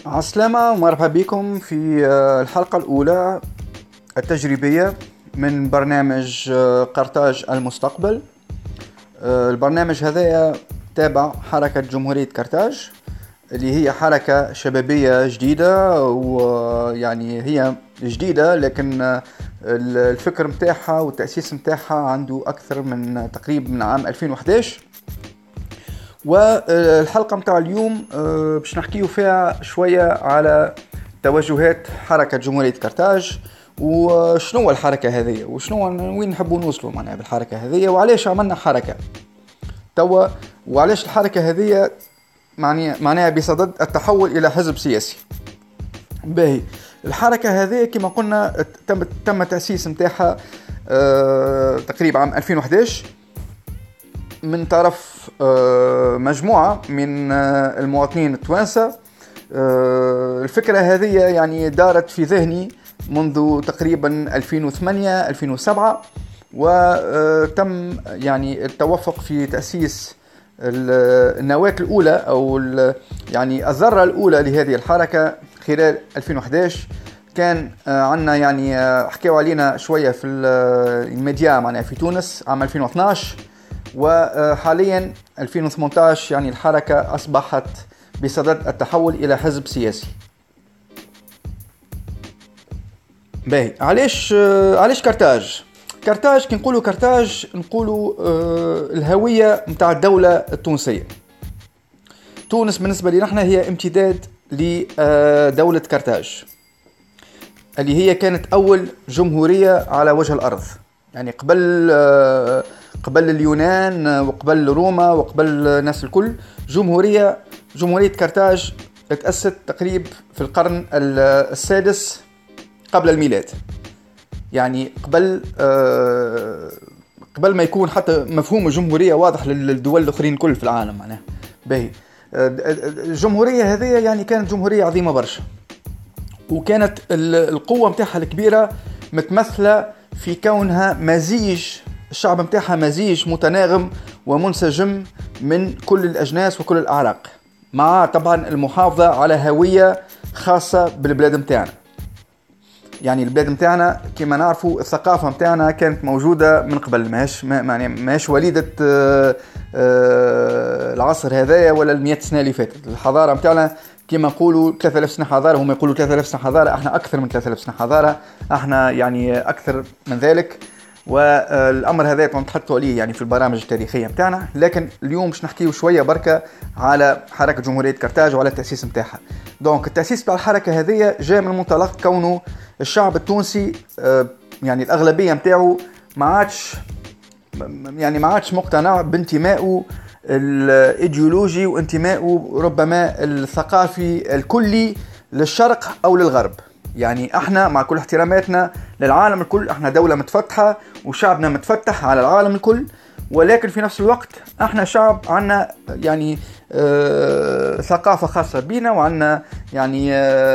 عسلامة ومرحبا بكم في الحلقة الأولى التجريبية من برنامج قرطاج المستقبل. البرنامج هذا تابع حركة جمهورية قرطاج اللي هي حركة شبابية جديدة، ويعني هي جديدة لكن الفكر متاعها والتأسيس متاعها عنده أكثر من تقريبا من عام 2011. والحلقة متاع اليوم باش نحكيو فيها شوية على توجهات حركة جمهورية قرطاج، وشنو الحركة هذه وشنو وين نحبوا نوصلوا معناها بالحركة هذه، وعليش عملنا حركة توا، وعليش الحركة هذه معناها بصدد التحول إلى حزب سياسي. باهي، الحركة هذه كما قلنا تم تأسيس متاعها تقريبا عام 2011 من طرف مجموعة من المواطنين التوانسة. الفكرة هذه يعني دارت في ذهني منذ تقريبا 2008-2007، وتم يعني التوفق في تأسيس النواة الأولى أو يعني الذرة الأولى لهذه الحركة خلال 2011. كان عنا يعني حكيوا علينا شوية في الميديا معناها في تونس عام 2012، وحاليا 2018 يعني الحركة أصبحت بصدد التحول إلى حزب سياسي. باهي، علاش قرطاج كي نقولوا قرطاج نقولوا الهوية متاع الدولة التونسية. تونس بالنسبة لنا احنا هي امتداد لدولة قرطاج اللي هي كانت أول جمهورية على وجه الأرض، يعني قبل اليونان وقبل روما وقبل الناس الكل. جمهورية قرطاج تأسست تقريبا في القرن السادس قبل الميلاد، يعني قبل ما يكون حتى مفهوم الجمهورية واضح للدول الأخرين كل في العالم معناها. باهي، الجمهورية هذه يعني كانت جمهورية عظيمة برشا، وكانت القوة متاعها الكبيرة متمثلة في كونها مزيج، الشعب متاعها مزيج متناغم ومنسجم من كل الأجناس وكل الأعراق، مع طبعا المحافظة على هوية خاصة بالبلاد متاعنا. يعني البلاد متاعنا كما نعرفوا الثقافة متاعنا كانت موجودة من قبل، ماهيش وليدة العصر هذايا ولا 100 سنة اللي فاتت. الحضارة متاعنا كما نقولوا 3000 سنة حضارة، هم يقولوا 3000 سنة حضارة، احنا أكثر من 3000 سنة حضارة، احنا يعني أكثر من ذلك. والأمر هذا نتحدثوا عليه يعني في البرامج التاريخية متاعنا، لكن اليوم باش نحكيو شوية بركة على حركة جمهورية قرطاج وعلى التأسيس متاعها. دونك التأسيس بتاع الحركة هذه جاء من منطلق كونه الشعب التونسي يعني الأغلبية متاعه ما عادش مقتنع بانتمائه الإيديولوجي وانتمائه ربما الثقافي الكلي للشرق أو للغرب. يعني احنا مع كل احتراماتنا للعالم الكل، احنا دولة متفتحة وشعبنا متفتح على العالم الكل، ولكن في نفس الوقت احنا شعب عنا يعني ثقافة خاصة بينا، وعنا يعني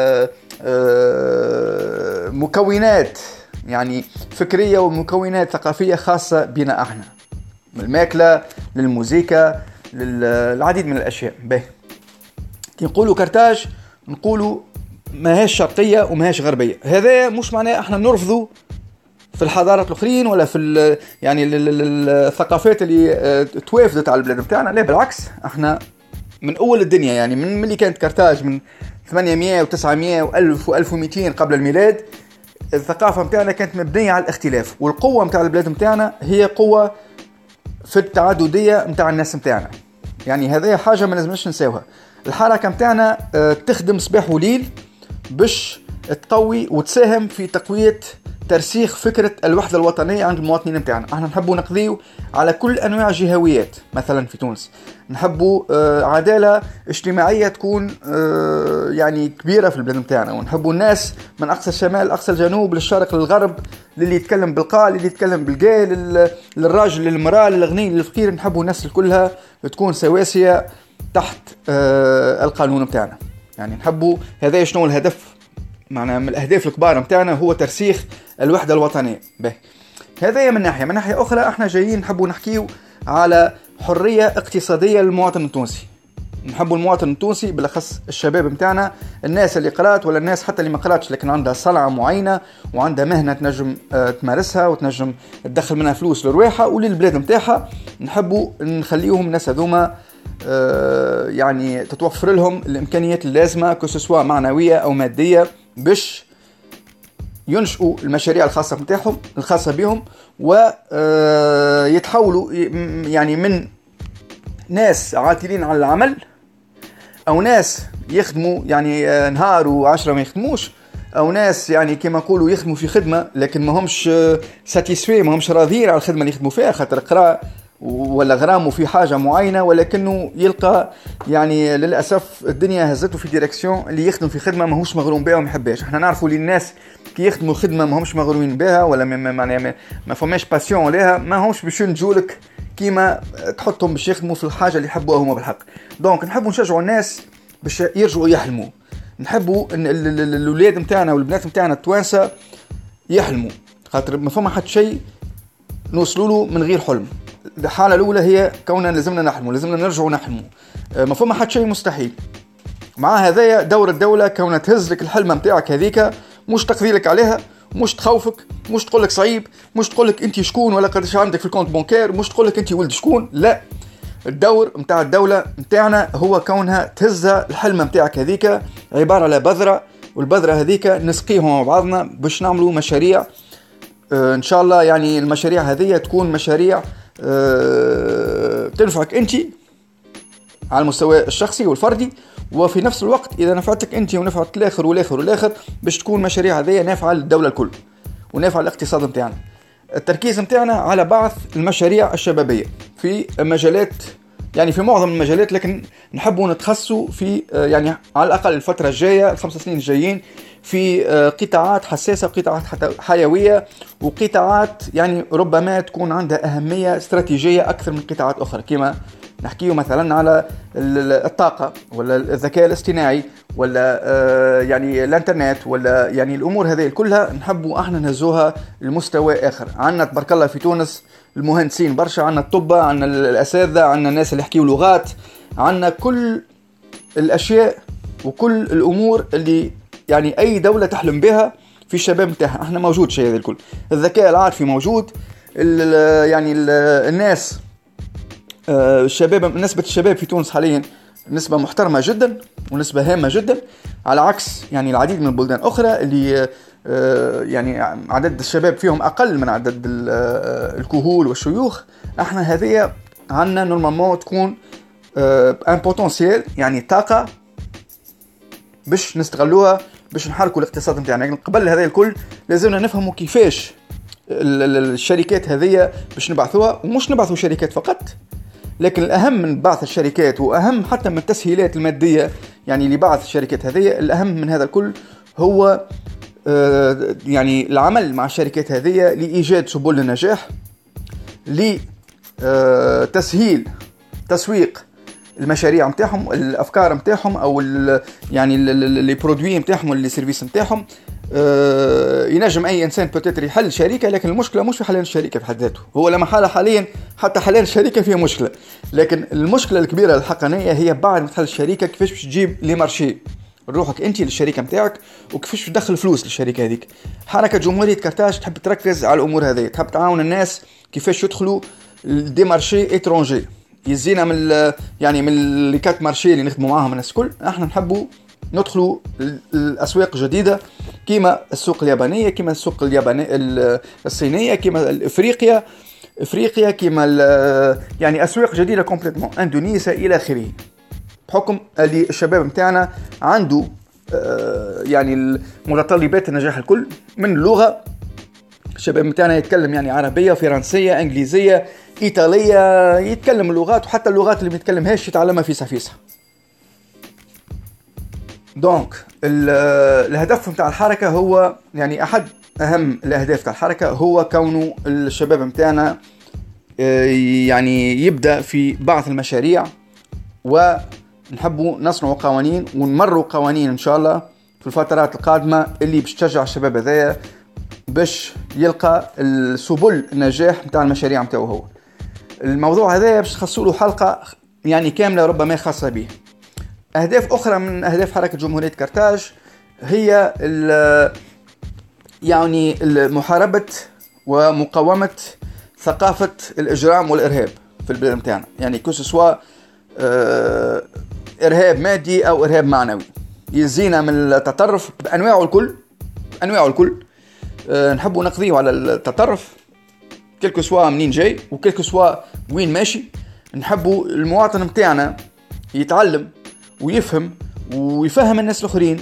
مكونات يعني فكرية ومكونات ثقافية خاصة بنا احنا، من الماكلة للموسيقى للعديد من الاشياء. باهي، كي نقولوا قرطاج نقولوا ماهيش شرقية وماهيش غربية. هذا مش معناه احنا نرفضوا في الحضارات الاخرين ولا في يعني الثقافات اللي توافدت على البلاد بتاعنا، لا بالعكس، احنا من اول الدنيا يعني من اللي كانت قرطاج من 800 و900 و1000 و1200 قبل الميلاد، الثقافة بتاعنا كانت مبنية على الاختلاف، والقوة بتاع البلاد بتاعنا هي قوة في التعددية بتاع الناس بتاعنا. يعني هذه حاجة ما لازمش نساوها. الحركة بتاعنا تخدم صباح وليل باش تقوي وتساهم في تقوية ترسيخ فكرة الوحدة الوطنية عند المواطنين بتاعنا. احنا نحبوا نقضيو على كل انواع الجهويات، مثلا في تونس نحبوا عدالة اجتماعية تكون يعني كبيرة في البلاد بتاعنا، ونحبوا الناس من اقصى الشمال اقصى الجنوب للشرق للغرب، للي يتكلم بالقاء للي يتكلم بالجاي، للراجل للمرأة للغني للفقير، نحبوا الناس كلها تكون سواسية تحت القانون بتاعنا. يعني نحبوا هذا شنو الهدف معنا من الأهداف الكبار متاعنا، هو ترسيخ الوحدة الوطنية. به هذا من ناحية أخرى احنا جايين نحبوا نحكيو على حرية اقتصادية للمواطن التونسي. نحبوا المواطن التونسي بالاخص الشباب متاعنا، الناس اللي قرات ولا الناس حتى اللي ما قراتش لكن عندها صنعه معينه وعندها مهنه تنجم تمارسها وتنجم تدخل منها فلوس لرواحها وللبلاد متاعها. نحبوا نخليهم الناس هذوما يعني تتوفر لهم الامكانيات اللازمه كسوا معنويه او ماديه باش ينشئوا المشاريع الخاصه متاعهم الخاصه بهم، ويتحولوا يعني من ناس عاطلين عن العمل او ناس يخدموا يعني نهار وعشرة ما يخدموش، او ناس يعني كما نقولوا يخدموا في خدمه لكن ما همش ساتيسفي، ما همش راضيين على الخدمه اللي يخدموا فيها خاطر قرا ولا غرامه في حاجه معينه، ولكنه يلقى يعني للاسف الدنيا هزته في ديريكسيون اللي يخدم في خدمه ماهوش مغروم بها وما يحبهاش. احنا نعرفوا اللي الناس كي يخدموا خدمه ما همش مغرومين بها ولا ما فماش باسيون لها، ما همش باش ينجولك كيما تحطهم باش يخدموا في الحاجه اللي يحبوها هما بالحق. دونك نحبوا نشجعوا الناس باش يرجعوا يحلموا، نحبوا ان الاولاد نتاعنا والبنات نتاعنا التوانسه يحلموا، خاطر ما فما حد شيء نوصلوا له من غير حلم. الحاله الاولى هي كوننا لازمنا نحلموا، لازمنا نرجعوا نحلموا، ما فما حد شيء مستحيل. مع هذايا دور الدوله كونها تهز لك الحلمه نتاعك هذيك، مش تقضي عليها، مش تخوفك، مش تقول لك صعيب، مش تقول لك انت شكون ولا قداش عندك في الكونت بانكير، مش تقول لك انت ولد شكون، لا. الدور نتاع الدوله نتاعنا هو كونها تهز الحلمه نتاعك هذيك عباره على بذره، والبذره هذيك نسقيهم مع بعضنا باش نعملوا مشاريع ان شاء الله. يعني المشاريع هذه تكون مشاريع تنفعك انت على المستوى الشخصي والفردي، وفي نفس الوقت اذا نفعتك انت ونفعت الاخر والاخر والاخر باش تكون مشاريع هذه نافعه للدوله الكل ونافعه للاقتصاد نتاعنا. التركيز نتاعنا على بعض المشاريع الشبابيه في مجالات، يعني في معظم المجالات، لكن نحبوا نتخصصوا في يعني على الاقل الفتره الجايه ال5 سنين الجايين في قطاعات حساسه وقطاعات حيويه وقطاعات يعني ربما تكون عندها اهميه استراتيجيه اكثر من قطاعات اخرى، كما نحكيه مثلا على الطاقه ولا الذكاء الاصطناعي ولا يعني الانترنت ولا يعني الامور هذه كلها نحبوا احنا نهزوها لمستوى اخر. عندنا تبارك الله في تونس المهندسين برشا، عندنا الطب، عندنا الاساتذه، عندنا الناس اللي يحكيوا لغات، عندنا كل الاشياء وكل الامور اللي يعني اي دوله تحلم بها في الشباب نتاعها احنا موجود. شيء هذا الكل، الذكاء العاطفي موجود، يعني الناس الشباب، نسبه الشباب في تونس حاليا نسبه محترمه جدا ونسبه هامه جدا، على عكس يعني العديد من البلدان الاخرى اللي يعني عدد الشباب فيهم اقل من عدد الكهول والشيوخ. احنا هذه عندنا نورمالمون تكون ان بوتنسيال، يعني طاقه باش نستغلوها باش نحركوا الاقتصاد نتاعنا. يعني قبل هذا الكل لازمنا نفهموا كيفاش الشركات هذه باش نبعثوها، ومش نبعثوا شركات فقط، لكن الأهم من بعث الشركات وأهم حتى من التسهيلات المادية يعني لبعث الشركات هذه، الأهم من هذا الكل هو يعني العمل مع الشركات هذه لإيجاد سبل للنجاح، لتسهيل تسويق المشاريع متاعهم، الأفكار متاعهم أو يعني اللي برودوي متاعهم واللي سيرفيس متاعهم. ينجم أي إنسان بتاتر يحل شركة، لكن المشكلة مش في حل الشركة في حد ذاته، هو لما حالة حاليا حتى حل الشركة فيها مشكلة، لكن المشكلة الكبيرة الحقيقية هي بعد ما تحل الشركة كيفاش باش تجيب لي مارشي روحك انت للشركة متاعك، وكيفاش تدخل فلوس للشركة هذيك. حركة جمهورية كرتاج تحب تركز على الأمور هذه، تحب تعاون الناس كيفاش يدخلوا دي مارشي اترونجي، يزينا من يعني من اللي كات مارشي اللي نخدموا معاهم الناس الكل. احنا نحبوا ندخلوا الأسواق جديدة كيما السوق اليابانية، كيما السوق الصينية، كيما إفريقيا، كيما يعني أسواق جديدة كومبليتمون، إندونيسيا إلى آخره، بحكم اللي الشباب متاعنا عنده يعني متطلبات النجاح الكل من اللغة. الشباب متاعنا يتكلم يعني عربية، فرنسية، إنجليزية، إيطالية، يتكلم اللغات، وحتى اللغات اللي بيتكلمهاش يتعلمها في سفيسة. دونك الهدف متاع الحركة هو يعني أحد أهم الأهداف تاع الحركة هو كونه الشباب متاعنا يعني يبدأ في بعض المشاريع، ونحبوا نصنعوا قوانين ونمروا قوانين إن شاء الله في الفترات القادمة اللي باش تشجع الشباب هذايا باش يلقى السبل النجاح متاع المشاريع متاعه. هو الموضوع هذا باش تخصوا له حلقة يعني كاملة ربما خاصة به. أهداف أخرى من أهداف حركة جمهورية قرطاج هي يعني محاربة ومقاومة ثقافة الإجرام والإرهاب في البلاد متاعنا، يعني كسوا إرهاب مادي أو إرهاب معنوي يزينا من التطرف بأنواعه الكل. نحبوا نقضيه على التطرف كلكو سوا منين جاي وكلكو سوا وين ماشي. نحبوا المواطن متاعنا يتعلم ويفهم ويفهم الناس الآخرين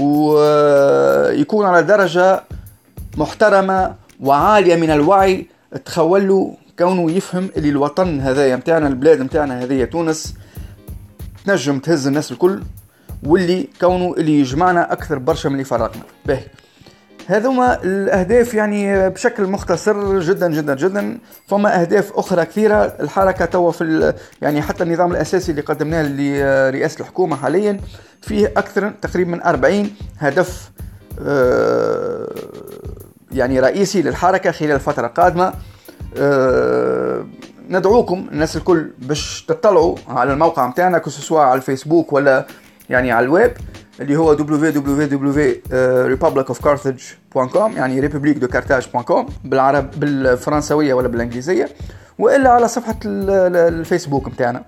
ويكون على درجة محترمة وعالية من الوعي تخوله كونه يفهم اللي الوطن هذايا متاعنا، البلاد متاعنا هذايا تونس تنجم تهز الناس الكل، واللي كونه اللي يجمعنا أكثر برشا من اللي فرقنا. باهي، هذوما الأهداف يعني بشكل مختصر جدا جدا جدا. فما أهداف أخرى كثيرة. الحركة توا في يعني حتى النظام الأساسي اللي قدمناه لرئاسة الحكومة حاليا فيه أكثر تقريبا من 40 هدف يعني رئيسي للحركة خلال الفترة القادمة. ندعوكم الناس الكل باش تطلعوا على الموقع متاعنا كسوا على الفيسبوك ولا يعني على الويب اللي هو www.republicofcarthage.com، يعني republique-de-carthage.com بالفرنسوية ولا بالانجليزية، وإلا على صفحة الفيسبوك متاعنا.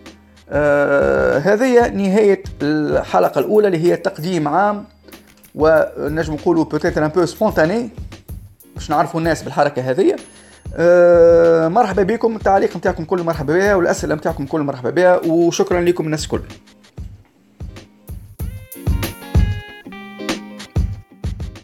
هذه نهاية الحلقة الأولى اللي هي تقديم عام ونجم نقولوا peut-être un peu spontané باش نعرفوا الناس بالحركة هذه. مرحبا بكم، التعليق متاعكم كل مرحبا بها والأسئلة متاعكم كل مرحبا بها، وشكرا لكم الناس كل.